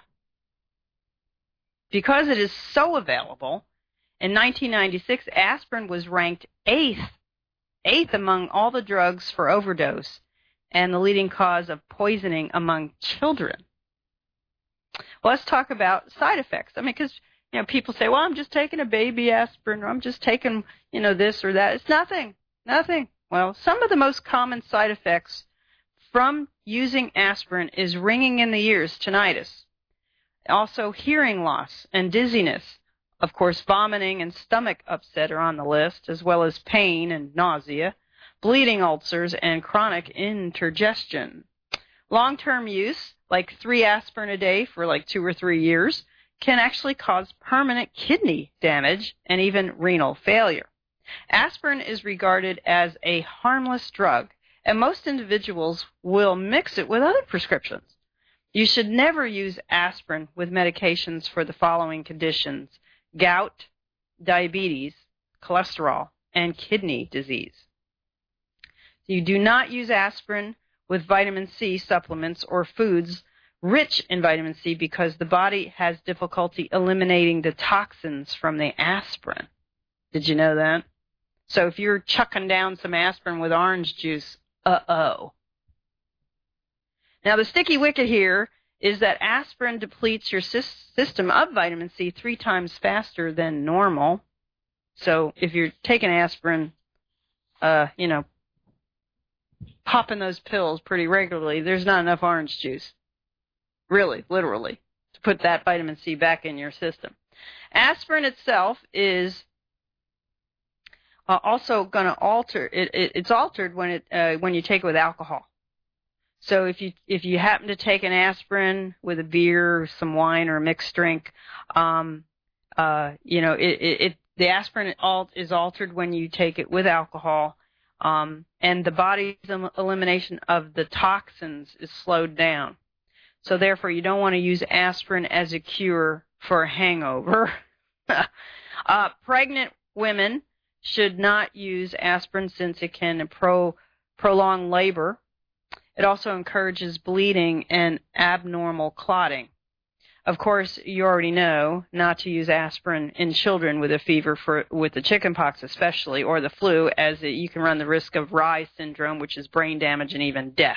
Because it is so available, in nineteen ninety-six, aspirin was ranked eighth, eighth among all the drugs for overdose and the leading cause of poisoning among children. Well, let's talk about side effects. I mean, because you know, people say, well, I'm just taking a baby aspirin, or I'm just taking, you know, this or that. It's nothing, nothing. Well, some of the most common side effects from using aspirin is ringing in the ears, tinnitus. Also, hearing loss and dizziness. Of course, vomiting and stomach upset are on the list, as well as pain and nausea, bleeding ulcers, and chronic indigestion. Long-term use, like three aspirin a day for like two or three years, can actually cause permanent kidney damage and even renal failure. Aspirin is regarded as a harmless drug, and most individuals will mix it with other prescriptions. You should never use aspirin with medications for the following conditions: gout, diabetes, cholesterol, and kidney disease. You do not use aspirin with vitamin C supplements or foods rich in vitamin C because the body has difficulty eliminating the toxins from the aspirin. Did you know that? So if you're chucking down some aspirin with orange juice, uh-oh. Now, the sticky wicket here is that aspirin depletes your system of vitamin C three times faster than normal. So if you're taking aspirin, uh, you know, popping those pills pretty regularly, there's not enough orange juice, really, literally, to put that vitamin C back in your system. Aspirin itself is uh, also going to alter. It, it, it's altered when it uh, when you take it with alcohol. So if you if you happen to take an aspirin with a beer, some wine, or a mixed drink, um, uh, you know, it, it, it the aspirin alt is altered when you take it with alcohol, um, and the body's elimination of the toxins is slowed down. So therefore, you don't want to use aspirin as a cure for a hangover. uh, pregnant women should not use aspirin since it can pro, prolong labor. It also encourages bleeding and abnormal clotting. Of course, you already know not to use aspirin in children with a fever, for, with the chickenpox especially, or the flu, as it, you can run the risk of Reye syndrome, which is brain damage and even death.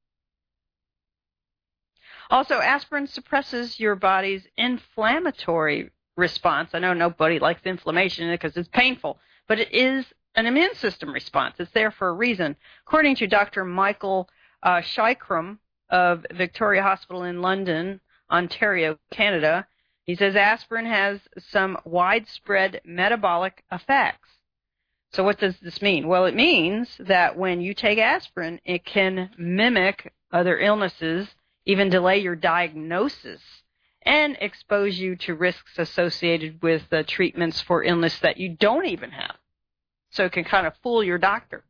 Also, aspirin suppresses your body's inflammatory response. I know nobody likes inflammation because it's painful, but it is an immune system response. It's there for a reason. According to Doctor Michael uh, Shikram of Victoria Hospital in London, Ontario, Canada, he says aspirin has some widespread metabolic effects. So what does this mean? Well, it means that when you take aspirin, it can mimic other illnesses, even delay your diagnosis, and expose you to risks associated with the treatments for illness that you don't even have. So it can kind of fool your doctor.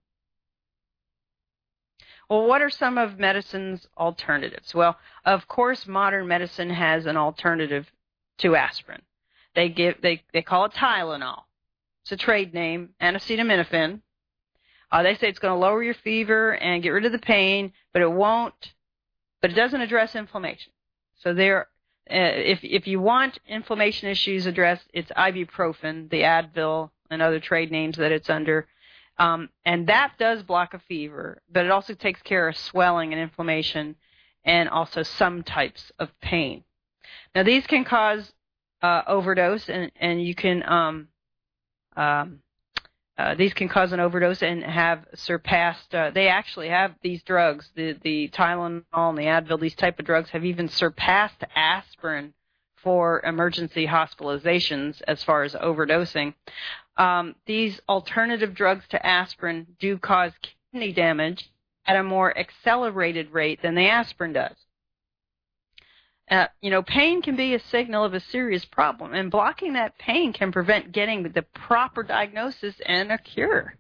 Well, what are some of medicine's alternatives? Well, of course, modern medicine has an alternative to aspirin. They give they, they call it Tylenol. It's a trade name, and acetaminophen. Uh, they say it's going to lower your fever and get rid of the pain, but it won't. But it doesn't address inflammation. So there, uh, if if you want inflammation issues addressed, it's ibuprofen, the Advil, and other trade names that it's under. Um, and that does block a fever, but it also takes care of swelling and inflammation and also some types of pain. Now, these can cause uh, overdose, and, and you can um, um, uh, these can cause an overdose and have surpassed. Uh, they actually have these drugs, the the Tylenol and the Advil. These type of drugs have even surpassed aspirin for emergency hospitalizations as far as overdosing. Um, these alternative drugs to aspirin do cause kidney damage at a more accelerated rate than the aspirin does. Uh, you know, pain can be a signal of a serious problem, and blocking that pain can prevent getting the proper diagnosis and a cure.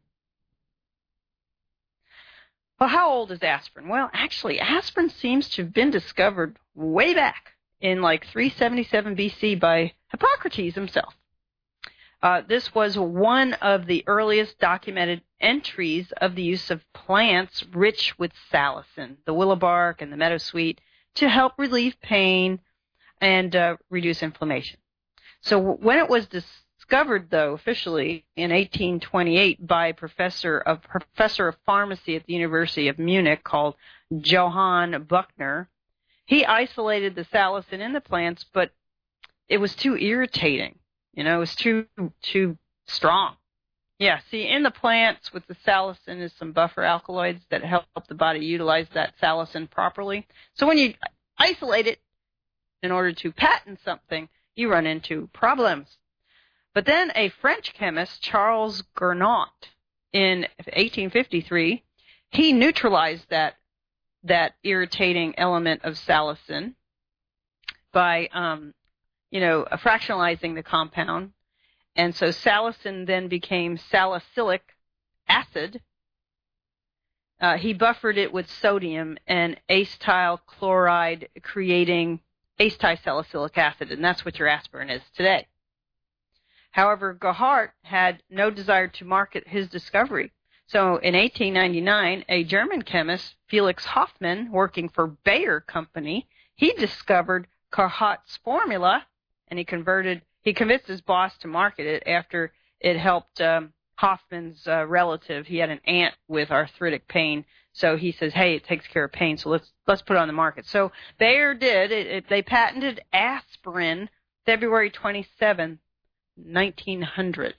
Well, how old is aspirin? Well, actually, aspirin seems to have been discovered way back in like three seventy-seven B C by Hippocrates himself. Uh, this was one of the earliest documented entries of the use of plants rich with salicin, the willow bark and the meadowsweet, to help relieve pain and uh, reduce inflammation. So when it was discovered, though, officially in eighteen twenty-eight by professor of professor of pharmacy at the University of Munich called Johann Buchner, he isolated the salicin in the plants, but it was too irritating. You know, it was too too strong. Yeah, see, in the plants with the salicin is some buffer alkaloids that help the body utilize that salicin properly. So when you isolate it in order to patent something, you run into problems. But then a French chemist, Charles Gernot, in eighteen fifty-three, he neutralized that that irritating element of salicin by um, you know, fractionalizing the compound. And so salicin then became salicylic acid. Uh, he buffered it with sodium and acetyl chloride, creating acetylsalicylic acid, and that's what your aspirin is today. However, Gehart had no desire to market his discovery. So in eighteen ninety-nine, a German chemist, Felix Hoffmann, working for Bayer Company, he discovered Gehart's formula, and he converted. He convinced his boss to market it after it helped um, Hoffman's uh, relative. He had an aunt with arthritic pain, So he says, hey, it takes care of pain, so let's let's put it on the market. So Bayer did. It, it, they patented aspirin February twenty-seventh, nineteen hundred.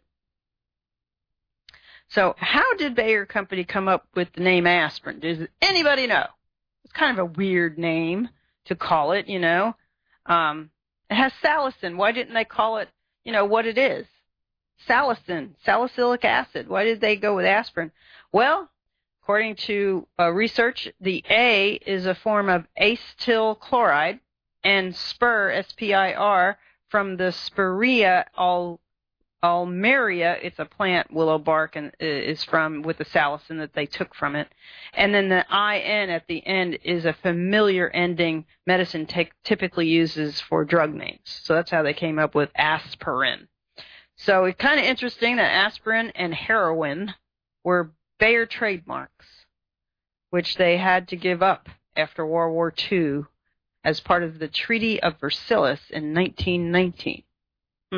So how did Bayer Company come up with the name aspirin? Does anybody know? It's kind of a weird name to call it, you know. Um, it has salicin. Why didn't they call it, you know, what it is? Salicin, salicylic acid. Why did they go with aspirin? Well, according to uh, research, the A is a form of acetyl chloride, and spir, S P I R, from the Spirea al, almeria. It's a plant, willow bark, and is from with the salicin that they took from it. And then the I N at the end is a familiar ending medicine t- typically uses for drug names. So that's how they came up with aspirin. So it's kind of interesting that aspirin and heroin were Bayer trademarks, which they had to give up after World War Two as part of the Treaty of Versailles in nineteen nineteen. Hmm.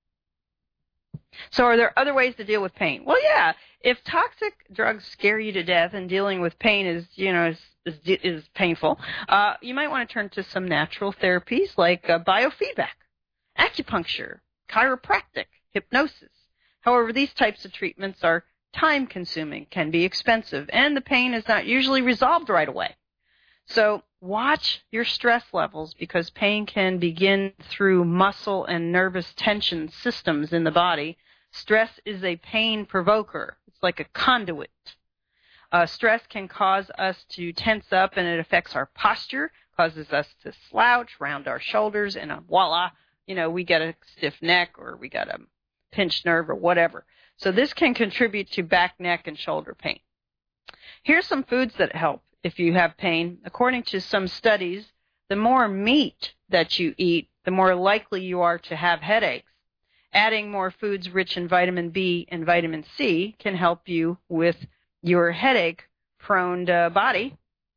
So are there other ways to deal with pain? Well, yeah. If toxic drugs scare you to death and dealing with pain is, you know, is, is, is painful, uh, you might want to turn to some natural therapies like uh, biofeedback, acupuncture, chiropractic, hypnosis. However, these types of treatments are time-consuming, can be expensive, and the pain is not usually resolved right away. So watch your stress levels because pain can begin through muscle and nervous tension systems in the body. Stress is a pain provoker. It's like a conduit. Uh, stress can cause us to tense up, and it affects our posture, causes us to slouch, round our shoulders, and uh, voila, you know, we get a stiff neck or we got a pinched nerve or whatever. So this can contribute to back, neck, and shoulder pain. Here's some foods that help if you have pain. According to some studies, the more meat that you eat, the more likely you are to have headaches. Adding more foods rich in vitamin B and vitamin C can help you with your headache-prone uh, body.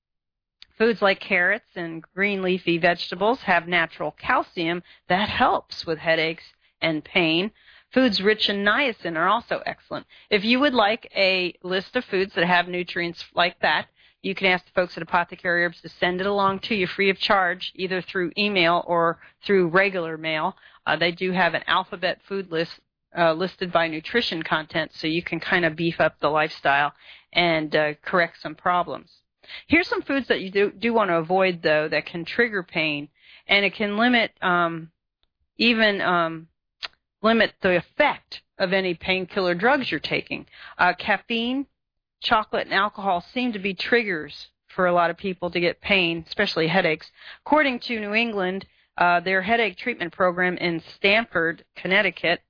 Foods like carrots and green leafy vegetables have natural calcium that helps with headaches and pain. Foods rich in niacin are also excellent. If you would like a list of foods that have nutrients like that, you can ask the folks at Apothecary Herbs to send it along to you free of charge, either through email or through regular mail. Uh, they do have an alphabet food list uh, listed by nutrition content, so you can kind of beef up the lifestyle and uh, correct some problems. Here's some foods that you do, do want to avoid, though, that can trigger pain, and it can limit um, even um, limit the effect of any painkiller drugs you're taking. Uh, caffeine, chocolate, and alcohol seem to be triggers for a lot of people to get pain, especially headaches. According to New England, uh, their headache treatment program in Stamford, Connecticut,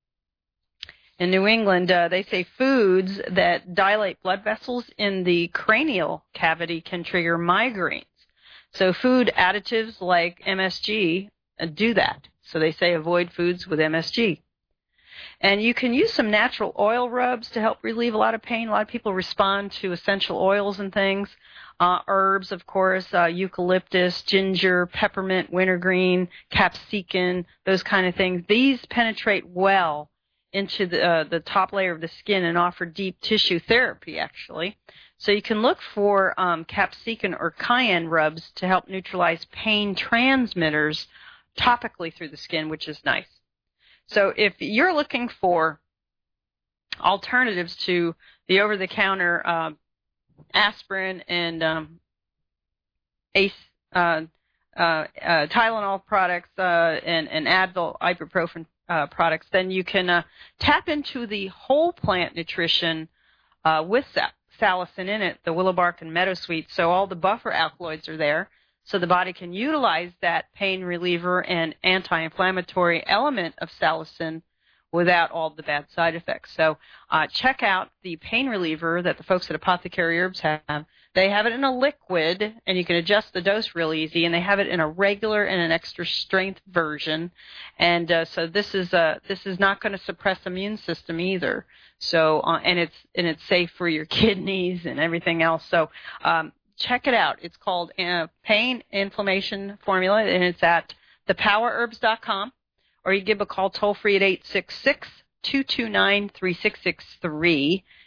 in New England, uh, they say foods that dilate blood vessels in the cranial cavity can trigger migraines. So food additives like M S G uh, do that. So they say avoid foods with M S G. And you can use some natural oil rubs to help relieve a lot of pain. A lot of people respond to essential oils and things. Uh, herbs, of course, uh, eucalyptus, ginger, peppermint, wintergreen, capsicum, those kind of things. These penetrate well into the, uh, the top layer of the skin and offer deep tissue therapy, actually. So you can look for um, capsicum or cayenne rubs to help neutralize pain transmitters topically through the skin, which is nice. So if you're looking for alternatives to the over-the-counter uh, aspirin and um, Ace, uh, uh, uh, Tylenol products uh, and, and Advil, ibuprofen uh, products, then you can uh, tap into the whole plant nutrition uh, with sal- salicin in it, the willow bark and meadowsweet. So all the buffer alkaloids are there. So the body can utilize that pain reliever and anti-inflammatory element of salicin without all the bad side effects. So uh, check out the pain reliever that the folks at Apothecary Herbs have. They have it in a liquid, and you can adjust the dose real easy, and they have it in a regular and an extra strength version. And uh, so this is uh, this is not going to suppress the immune system either. So uh, and it's and it's safe for your kidneys and everything else. So um, check it out. It's called uh, Pain Inflammation Formula, and it's at the power herbs dot com, or you give a call toll-free at eight six six, two two nine, three six six three,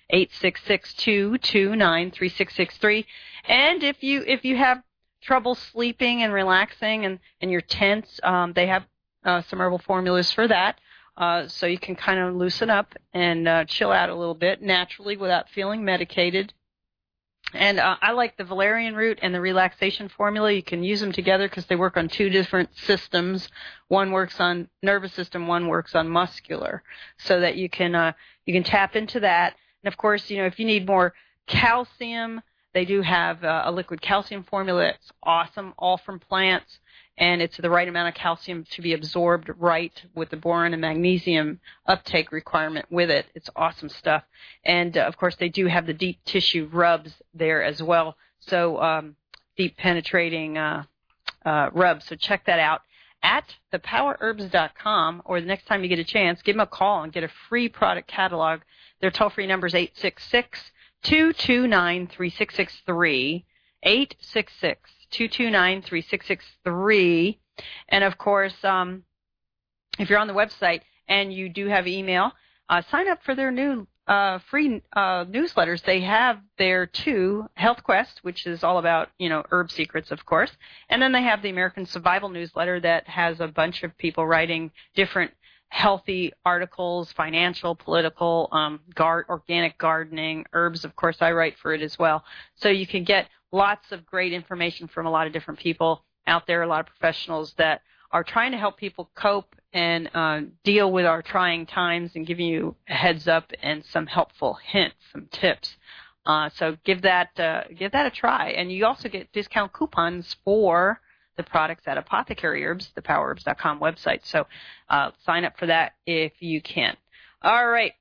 eight six six, two two nine, three six six three. And if you if you have trouble sleeping and relaxing and, and you're tense, um, they have uh, some herbal formulas for that. Uh, so you can kind of loosen up and uh, chill out a little bit naturally without feeling medicated. And uh, I like the valerian root and the relaxation formula. You can use them together because they work on two different systems. One works on nervous system, one works on muscular, so that you can uh, you can tap into that. And of course, you know, if you need more calcium, they do have uh, a liquid calcium formula that's awesome, all from plants, and it's the right amount of calcium to be absorbed right with the boron and magnesium uptake requirement with it. It's awesome stuff. And, uh, of course, they do have the deep tissue rubs there as well, so um, deep penetrating uh, uh, rubs. So check that out at the power herbs dot com, or the next time you get a chance, give them a call and get a free product catalog. Their toll-free number is eight six six, two two nine, three six six three, eight six six, two two nine, three six six three. And, of course, um, if you're on the website and you do have email, uh, sign up for their new uh, free uh, newsletters. They have there, too, Health Quest, which is all about, you know, herb secrets, of course. And then they have the American Survival newsletter that has a bunch of people writing different healthy articles, financial, political, um, gar- organic gardening, herbs. Of course, I write for it as well. So you can get lots of great information from a lot of different people out there, a lot of professionals that are trying to help people cope and uh, deal with our trying times and giving you a heads up and some helpful hints, some tips. Uh, so give that uh, give that a try. And you also get discount coupons for the products at Apothecary Herbs, the power herbs dot com website. So uh, sign up for that if you can. All right.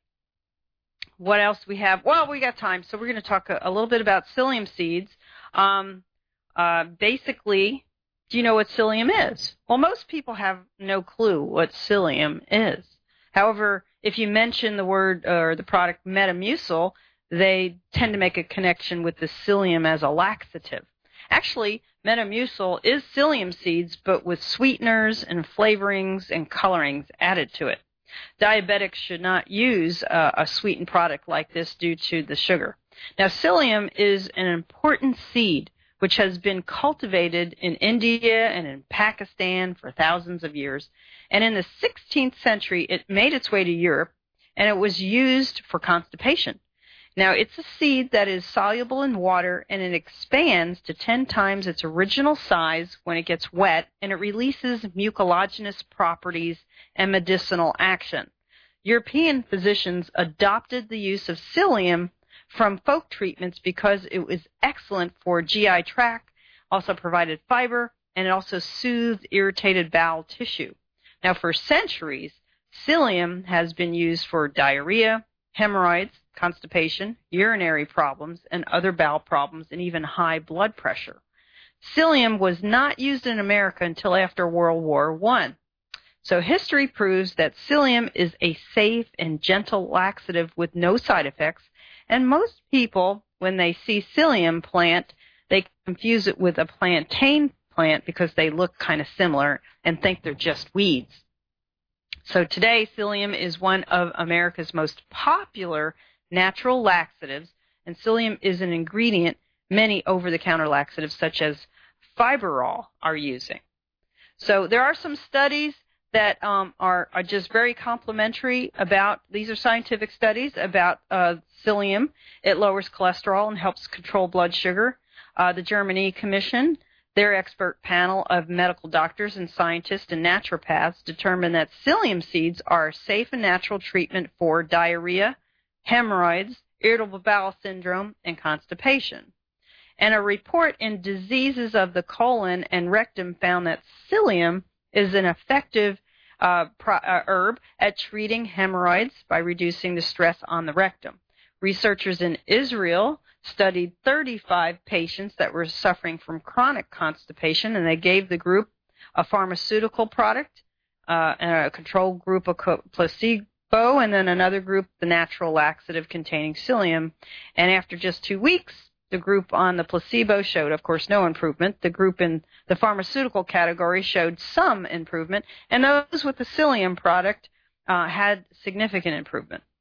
What else we have? Well, we got time, so we're going to talk a, a little bit about psyllium seeds. Um, uh, basically, do you know what psyllium is? Well, most people have no clue what psyllium is. However, if you mention the word or the product Metamucil, they tend to make a connection with the psyllium as a laxative. Actually, Metamucil is psyllium seeds, but with sweeteners and flavorings and colorings added to it. Diabetics should not use uh, a sweetened product like this due to the sugar. Now, psyllium is an important seed which has been cultivated in India and in Pakistan for thousands of years. And in the sixteenth century, it made its way to Europe, and it was used for constipation. Now, it's a seed that is soluble in water, and it expands to ten times its original size when it gets wet, and it releases mucilaginous properties and medicinal action. European physicians adopted the use of psyllium from folk treatments because it was excellent for G I tract, also provided fiber, and it also soothed irritated bowel tissue. Now, for centuries, psyllium has been used for diarrhea, hemorrhoids, constipation, urinary problems, and other bowel problems, and even high blood pressure. Psyllium was not used in America until after World War One. So history proves that psyllium is a safe and gentle laxative with no side effects, and most people, when they see psyllium plant, they confuse it with a plantain plant because they look kind of similar and think they're just weeds. So today, psyllium is one of America's most popular natural laxatives, and psyllium is an ingredient many over-the-counter laxatives such as Fiberol are using. So there are some studies that um, are, are just very complimentary about, these are scientific studies about uh, psyllium. It lowers cholesterol and helps control blood sugar. Uh, the Germany Commission, their expert panel of medical doctors and scientists and naturopaths determined that psyllium seeds are a safe and natural treatment for diarrhea, hemorrhoids, irritable bowel syndrome, and constipation. And a report in Diseases of the Colon and Rectum found that psyllium is an effective uh, pro- uh, herb at treating hemorrhoids by reducing the stress on the rectum. Researchers in Israel studied thirty-five patients that were suffering from chronic constipation, and they gave the group a pharmaceutical product, uh, and a control group, a co- placebo, and then another group, the natural laxative containing psyllium. And after just two weeks, the group on the placebo showed, of course, no improvement. The group in the pharmaceutical category showed some improvement, and those with the psyllium product uh, had significant improvement.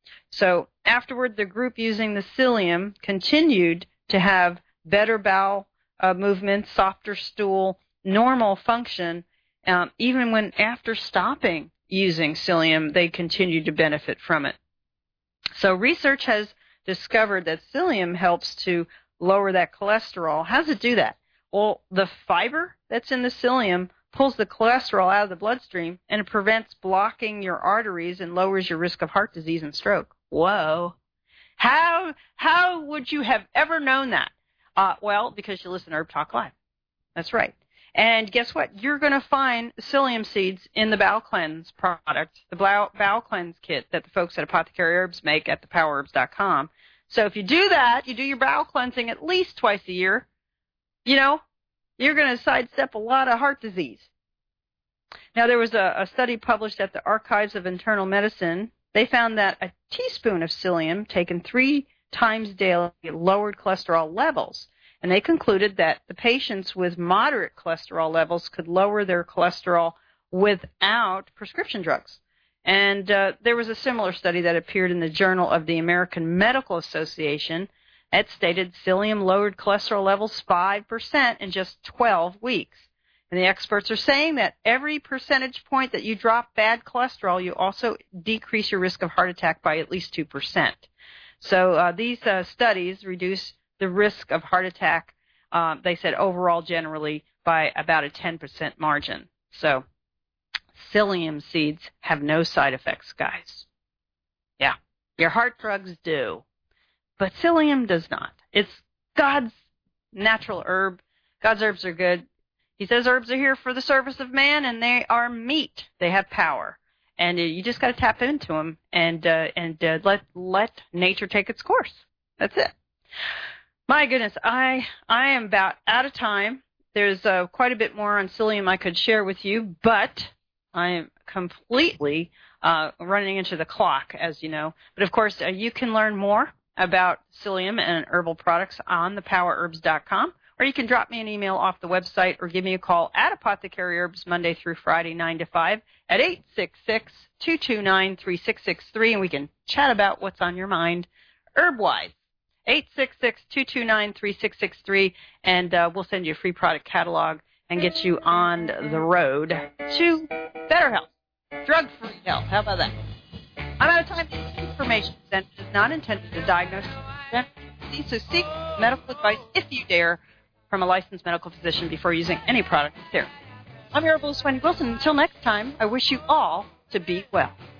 So afterward, the group using the psyllium continued to have better bowel uh, movement, softer stool, normal function, um, even when after stopping using psyllium, they continued to benefit from it. So research has discovered that psyllium helps to lower that cholesterol. How does it do that? Well, the fiber that's in the psyllium pulls the cholesterol out of the bloodstream, and it prevents blocking your arteries and lowers your risk of heart disease and stroke. Whoa. How how would you have ever known that? Uh, well, because you listen to Herb Talk Live. That's right. And guess what? You're going to find psyllium seeds in the Bowel Cleanse product, the Bowel, Bowel Cleanse kit that the folks at Apothecary Herbs make at the power herbs dot com. So if you do that, you do your bowel cleansing at least twice a year, you know, you're going to sidestep a lot of heart disease. Now, there was a, a study published at the Archives of Internal Medicine. They found that a teaspoon of psyllium taken three times daily lowered cholesterol levels. And they concluded that the patients with moderate cholesterol levels could lower their cholesterol without prescription drugs. And uh, there was a similar study that appeared in the Journal of the American Medical Association. It stated psyllium lowered cholesterol levels five percent in just twelve weeks. And the experts are saying that every percentage point that you drop bad cholesterol, you also decrease your risk of heart attack by at least two percent. So uh, these uh, studies reduce the risk of heart attack, uh, they said overall generally, by about a ten percent margin. So psyllium seeds have no side effects, guys. Yeah, your heart drugs do, but psyllium does not. It's God's natural herb. God's herbs are good. He says herbs are here for the service of man, and they are meat. They have power, and uh, you just got to tap into them and uh, and uh, let let nature take its course. That's it. My goodness, I I am about out of time. There's uh, quite a bit more on psyllium I could share with you, but I am completely uh, running into the clock, as you know. But, of course, uh, you can learn more about psyllium and herbal products on the power herbs dot com, or you can drop me an email off the website or give me a call at Apothecary Herbs Monday through Friday, nine to five, at eight six six, two two nine, three six six three, and we can chat about what's on your mind herb-wise. eight six six, two two nine, three six six three, and uh, we'll send you a free product catalog and get you on the road to better health, drug-free health. How about that? I'm out of time. This information sent is not intended to diagnose or disease, so seek medical advice if you dare from a licensed medical physician before using any product or therapy. I'm your herbalist, Wendy Wilson. Until next time, I wish you all to be well.